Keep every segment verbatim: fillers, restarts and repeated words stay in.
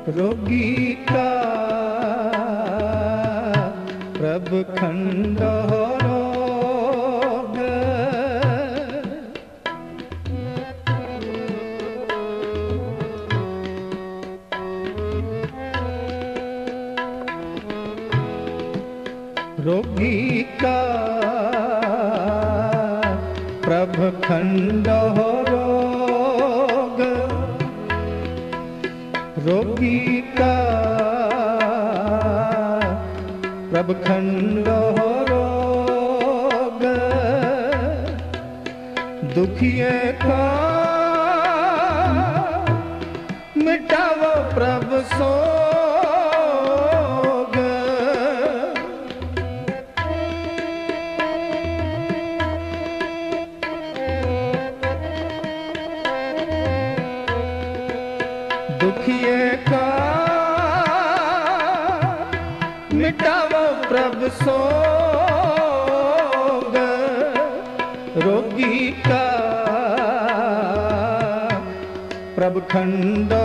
रोगी का प्रभु खंडो रोग। रोगी का प्रभु खंडो रोग। रोगी का प्रभु खंडो रोग। दुखिए का मिटावो प्रभु सोग। दुखिए का मिटावो प्रभु सोग। रोगी का प्रभु खंडो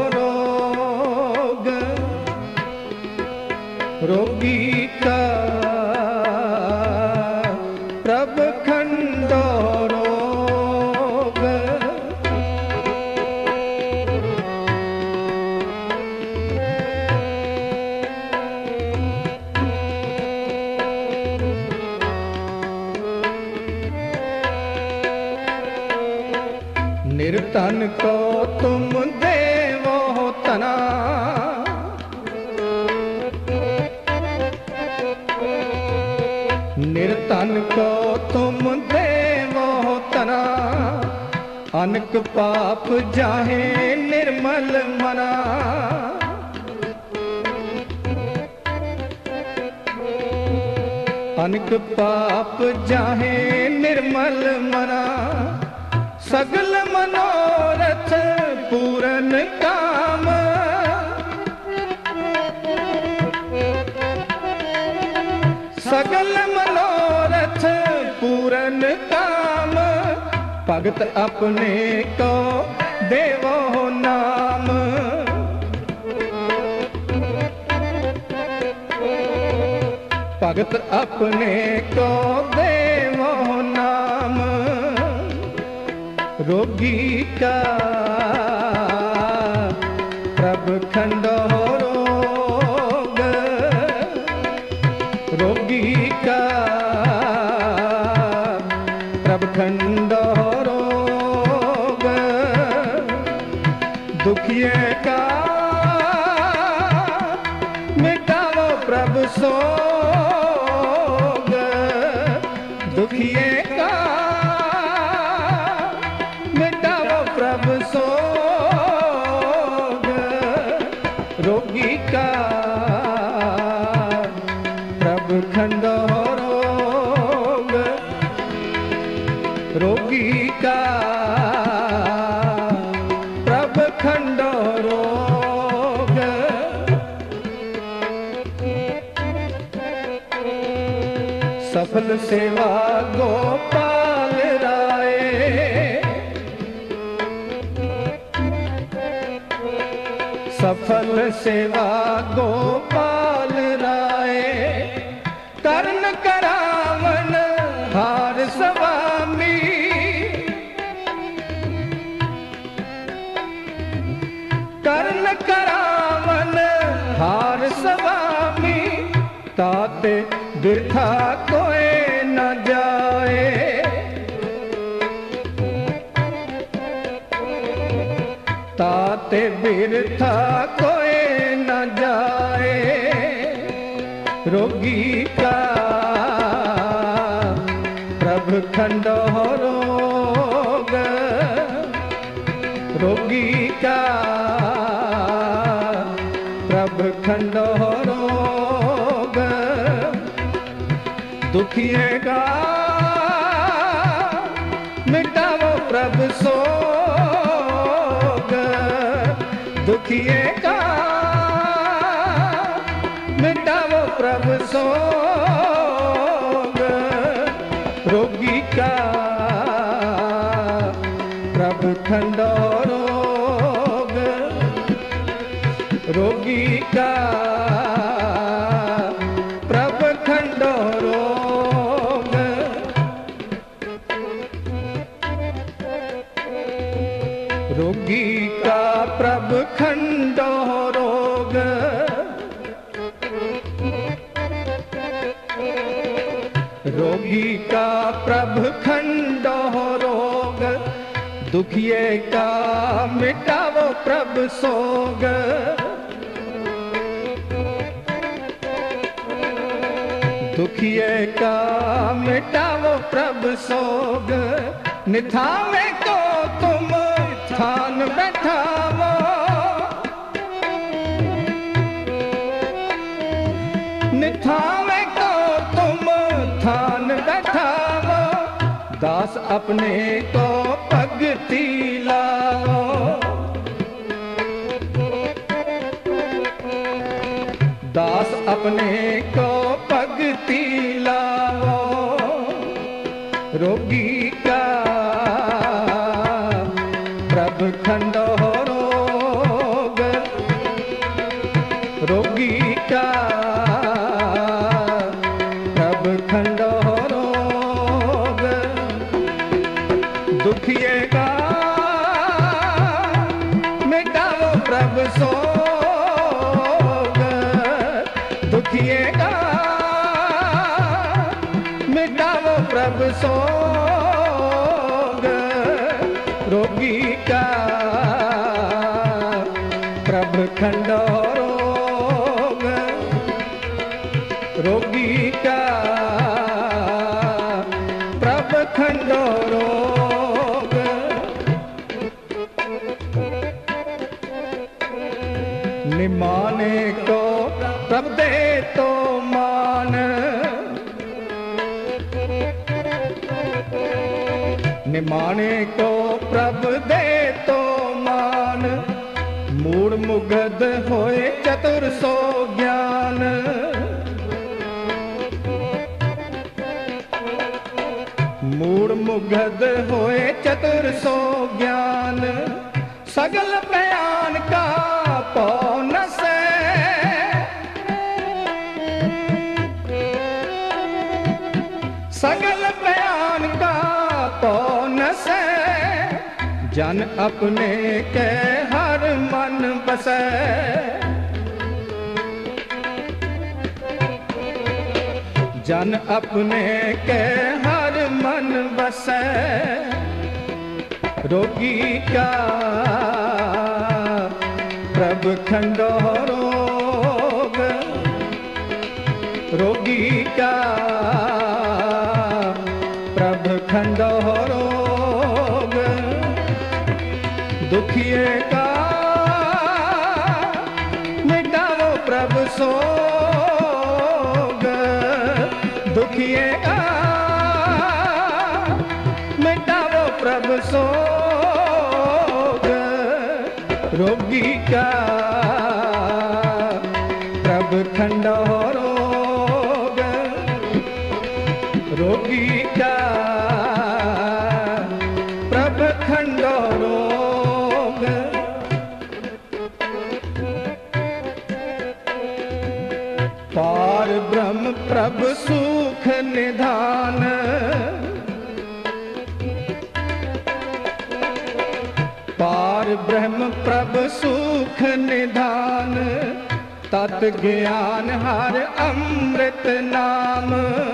रोग। रोगी का प्रभु खंडो रोग। निर्धन को तुम देवो तना। निर्धन को तुम देवो तना। अनक पाप जाहे निर्मल मना। अनक पाप जाहे निर्मल मना। सगल मनोरथ पूरन काम। सगल मनोरथ पूरन काम। भगत अपने को देवो नाम। भगत अपने को देवो नाम। रोगी का प्रभु खंडो रोग। रोगी का प्रभु खंडो रोग। दुखिए का मिटावो प्रभु सोग। दुखिए का प्रभु सोग। रोगी का प्रभु खंडो रोग। रोगी का प्रभु खंडो रोग। सफल सेवा गोपाल राय। सफल सेवा गोपाल राय। कर्ण करावन हार स्वामी। कर्ण करावन हार स्वामी। ताते बिरथा कोई न जाए। ताते बिरथा कोई न जाए। रोगी का प्रभु खंडो रोग। रोगी का प्रभु खंडो रोग। दुखिए का मिटावो प्रभु सोग। दुखिए का मिटावो प्रभु सोग। रोगी का प्रभु खंडो रोग। रोगी का प्रभ खंडो रोग, रोगी का प्रभ खंडो रोग, रोगी का प्रभ खंडो रोग, दुखिए का मिटावो प्रभ सोग, दुखिए का मिटावो प्रभ सोग, निथावे को तुम थान बैठावो, निथावे को तुम थान बैठावो, दास अपने को भगति लाओ, दास अपने को भगति लाओ, रोगी का प्रभ खंडो रोग, रोगी का प्रभ खंडो रोग, दुखिए का मिटाओ प्रभ सोग, दुखिए का मिटाओ प्रभ सोग, रोगी का प्रभ खंडो रोग, रोगी का प्रभ खंडो रोग, निमाने को प्रभ दे तो मान, निमाने को प्रभ दे तो मान, मूड मुगध होए चतुर सो ज्ञान, मूड मुगध होए चतुर सो ज्ञान, सगल बयान का पौन से, सगल बयान का पौन से, जन अपने के हर मन बसे, जन अपने के हर मन बसे, रोगी का प्रभ खंडो रोग, रोगी का प्रभ खंडो रोग, दुखिए का मिटाओ प्रभ सोग, दुखिए का मिटाओ प्रभ सोग, रोगी का प्रभ खंडो रोग, रोगी का प्रभ खंडो रोग, पार ब्रह्म प्रभ सुख निधान, पार ब्रह्म प्रभ सुख निधान, तत् ज्ञान हर अमृत नाम,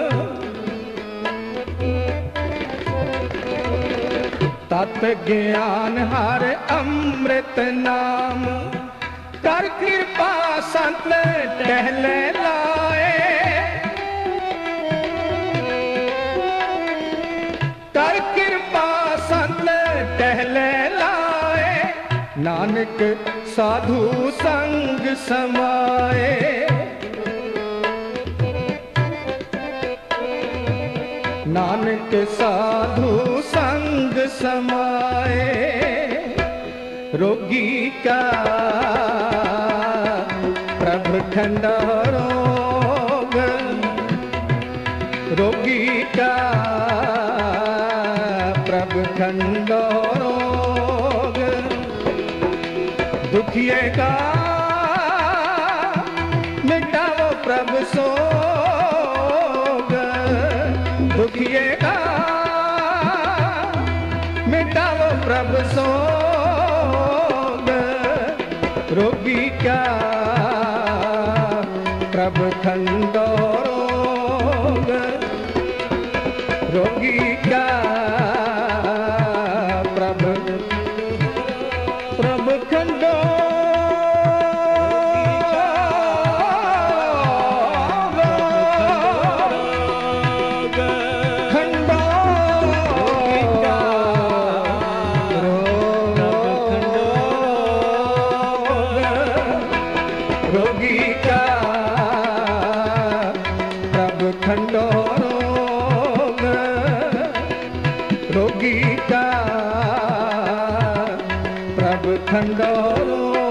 तत् ज्ञान हर अमृत नाम, कर कृपा संत टहले लाए, कर कृपा संत टहले लाए, नानक साधु संग समाए, नानक साधु संग समाए, रोगी का प्रभ खंडो रोग, रोगी का प्रभ खंडो रोग, दुखिए का रोगी क्या प्रभु खंडो रोग, रोगी क्या प्रभु प्रभु खंडो रोगी का प्रभु खंडो रोग, रोगी का प्रभु खंडो रोग।